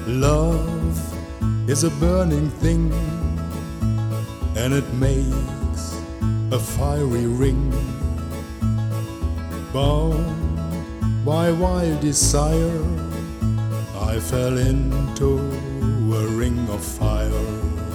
Love is a burning thing, and it makes a fiery ring. Bound by wild desire, I fell into a ring of fire.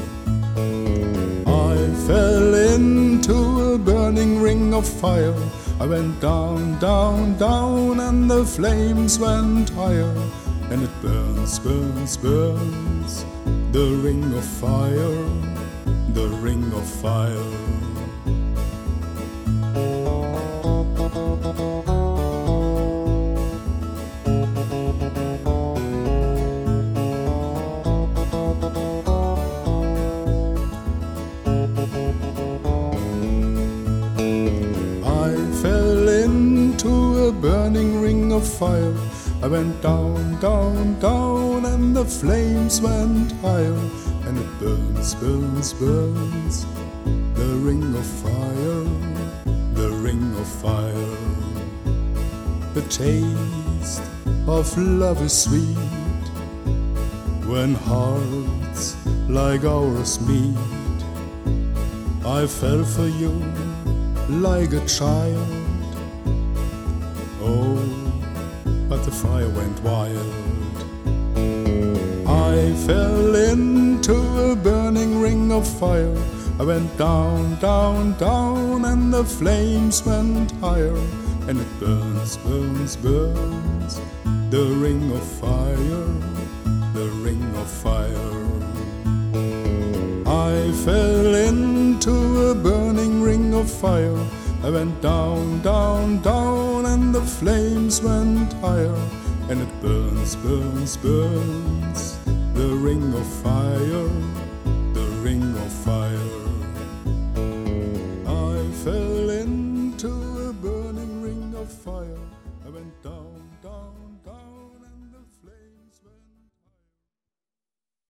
I fell into a burning ring of fire. I went down, down, down, and the flames went higher. And it burns, burns, burns, the ring of fire, the ring of fire. I fell into a burning ring of fire. I went down, down, down, and the flames went higher. And it burns, burns, burns, the ring of fire, the ring of fire. The taste of love is sweet when hearts like ours meet. I fell for you like a child. Oh, but the fire went wild. I fell into a burning ring of fire. I went down, down, down, and the flames went higher. And it burns, burns, burns, the ring of fire, the ring of fire. I fell into a burning ring of fire. I went down, down, down, and the flames went higher. And it burns, burns, burns, the ring of fire, the ring of fire. I fell into a burning ring of fire. I went down, down.